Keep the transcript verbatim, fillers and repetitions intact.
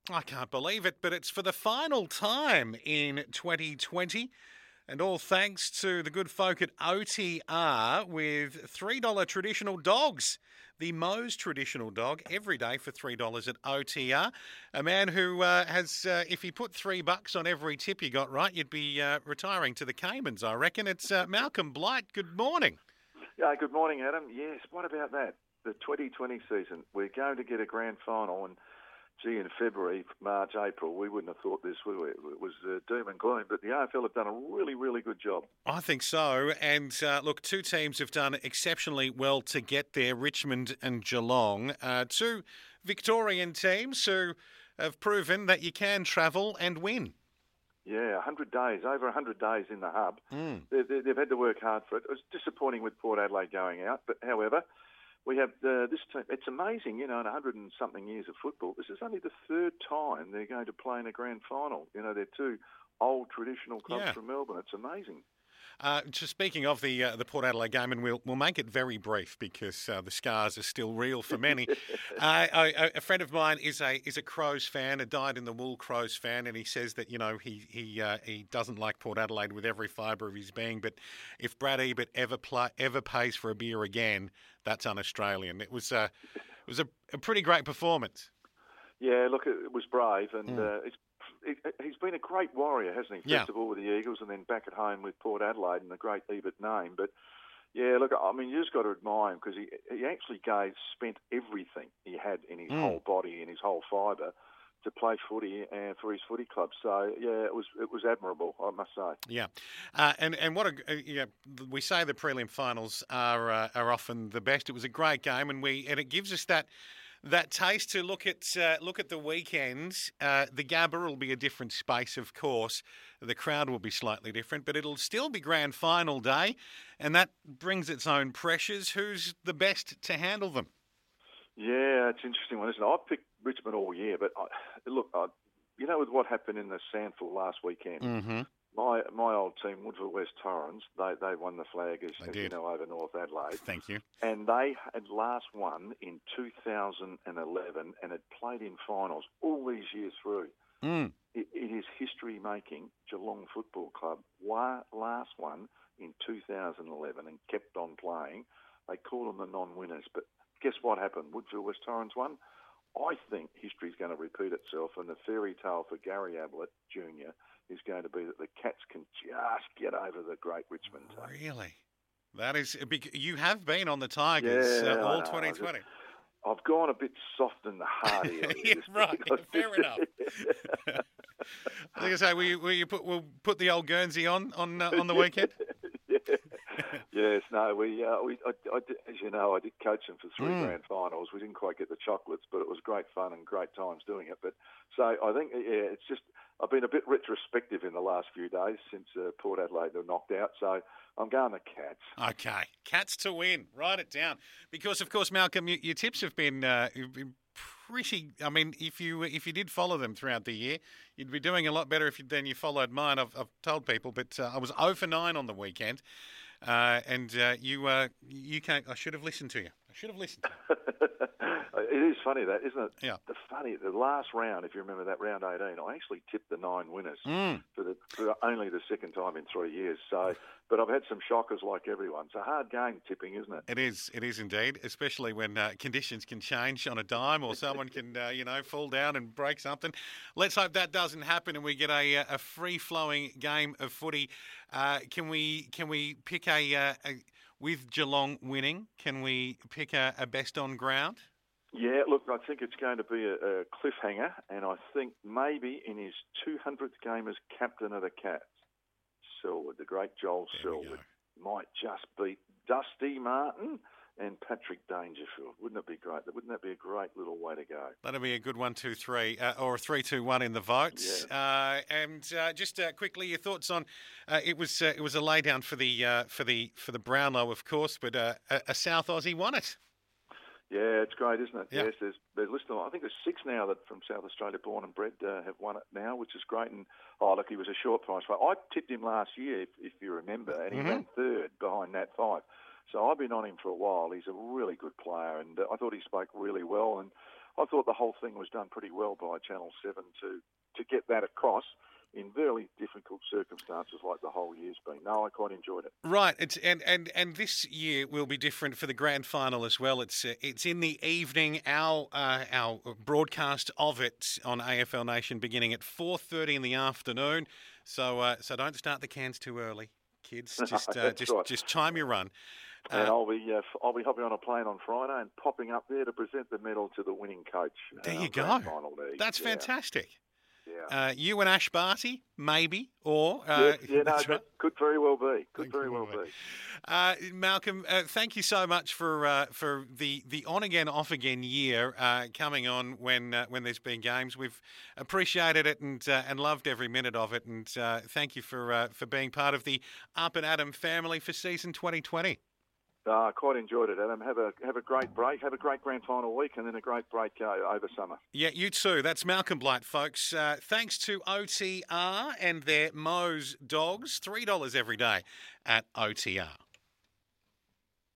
I can't believe it, but it's for the final time in twenty twenty. And all thanks to the good folk at O T R with three dollars traditional dogs. The Moe's traditional dog every day for three dollars at O T R. A man who uh, has, uh, if he put three bucks on every tip you got right, you'd be uh, retiring to the Caymans, I reckon. It's uh, Malcolm Blight. Good morning. Yeah, good morning, Adam. Yes, what about that? The twenty twenty season, we're going to get a grand final, and gee, in February, March, April, we wouldn't have thought this, would we? It was uh, doom and gloom, but the A F L have done a really, really good job. I think so. And uh, look, two teams have done exceptionally well to get there, Richmond and Geelong. Uh, two Victorian teams who have proven that you can travel and win. Yeah, one hundred days, over one hundred days in the hub. Mm. They, they, they've had to work hard for it. It was disappointing with Port Adelaide going out, but however, we have uh, this team. It's amazing, you know, in a hundred and something years of football, this is only the third time they're going to play in a grand final. You know, they're two old traditional clubs Yeah. from Melbourne. It's amazing. Uh, just speaking of the uh, the Port Adelaide game, and we'll we'll make it very brief because uh, the scars are still real for many. uh, I, a friend of mine is a is a Crows fan, a dyed in the wool Crows fan, and he says that you know he he uh, he doesn't like Port Adelaide with every fibre of his being, but if Brad Ebert ever play, ever pays for a beer again, that's un-Australian. It was uh, it was a, a pretty great performance. Yeah, look, it was brave, and Mm. uh, it's, it, he's been a great warrior, hasn't he? First Yeah. of all with the Eagles, and then back at home with Port Adelaide and the great Ebert name. But yeah, look, I mean, you just got to admire him because he he actually gave spent everything he had in his Mm. whole body, in his whole fibre, to play footy and for his footy club. So yeah, it was it was admirable, I must say. Yeah, uh, and and what a uh, yeah, we say the prelim finals are uh, are often the best. It was a great game, and we and it gives us that. That taste to look at uh, look at the weekends. Uh, the Gabba will be a different space, of course. The crowd will be slightly different, but it'll still be grand final day, and that brings its own pressures. Who's the best to handle them? Yeah, it's an interesting one, isn't it? I've picked Richmond all year, but I, look, I, you know, with what happened in the Sandful last weekend, Mm-hmm. my my old team, Woodville West Torrens, they they won the flag as, They as did. you know over North Adelaide, Thank you. and they had last won in two thousand eleven and had played in finals all these years through. Mm. It, it is history making. Geelong Football Club wa- last one in two thousand eleven and kept on playing. They call them the non-winners, but guess what happened? Woodville West Torrens won. I think history's going to repeat itself, and the fairy tale for Gary Ablett Junior is going to be that the Cats can just get over the great Richmond team. Really, that is a big. You have been on the Tigers Yeah, uh, I all know. twenty twenty. I've gone a bit soft and hardy. on Yeah, this right. because- Fair enough. I think I say, will you, will you put we'll put the old Guernsey on on uh, on the weekend? Yeah. Yes, no, we, uh, we I, I did, as you know, I did coach them for three Mm. grand finals. We didn't quite get the chocolates, but it was great fun and great times doing it. But so I think, yeah, it's just I've been a bit retrospective in the last few days since uh, Port Adelaide were knocked out. So I'm going the Cats. Okay, Cats to win. Write it down because, of course, Malcolm, your, your tips have been. Uh, have been pretty. I mean, if you if you did follow them throughout the year, you'd be doing a lot better if you, than you followed mine. I've, I've told people, but uh, I was zero for nine on the weekend, uh, and uh, you uh, you can't. I should have listened to you. I should have listened to you. It is funny that, isn't it? Yeah. The funny, the last round, if you remember that round eighteen, I actually tipped the nine winners Mm. for the for only the second time in three years. So, but I've had some shockers like everyone. It's a hard game tipping, isn't it? It is. It is indeed, especially when uh, conditions can change on a dime, or someone can, uh, you know, fall down and break something. Let's hope that doesn't happen, and we get a, a free-flowing game of footy. Uh, can we can we pick a, uh, a with Geelong winning? Can we pick a, a best on ground? Yeah, look, I think it's going to be a, a cliffhanger, and I think maybe in his two hundredth game as captain of the Cats, Selwood, the great Joel There we Selwood, might just beat Dusty Martin and Patrick Dangerfield. Wouldn't it be great? Wouldn't that be a great little way to go? That'll be a good one, two, three, uh, or a three, two, one in the votes. Uh, and uh, just uh, quickly, your thoughts on uh, it was uh, it was a laydown for the uh, for the for the Brownlow, of course, but uh, a, a South Aussie won it. Yeah, it's great, isn't it? Yeah. Yes, there's there's listening. I think there's six now that from South Australia, born and bred, uh, have won it now, which is great. And oh, look, he was a short price fight. I tipped him last year, if, if you remember, and he Mhm. ran third behind Nat Five. So I've been on him for a while. He's a really good player, and uh, I thought he spoke really well. And I thought the whole thing was done pretty well by Channel seven to, to get that across in very difficult circumstances like the whole year's been. No, I quite enjoyed it. Right, it's and, and, and this year will be different for the grand final as well. It's uh, it's in the evening. Our uh, our broadcast of it on A F L Nation beginning at four thirty in the afternoon. So uh, so don't start the cans too early, kids. Just uh, just right. just time your run. And uh, I'll be uh, I'll be hopping on a plane on Friday and popping up there to present the medal to the winning coach. There uh, you go. Final day. That's yeah. fantastic. Yeah. Uh, you and Ash Barty, maybe, or... yeah, Uh, yeah no, right. could very well be. Could very well be. Uh, Malcolm, uh, thank you so much for uh, for the, the on-again, off-again year uh, coming on when uh, when there's been games. We've appreciated it and uh, and loved every minute of it, and uh, thank you for uh, for being part of the Up and Adam family for season twenty twenty. I uh, quite enjoyed it, Adam. Have a have a great break. Have a great grand final week, and then a great break uh, over summer. Yeah, you too. That's Malcolm Blight, folks. Uh, thanks to O T R and their Moe's Dogs. three dollars every day at O T R.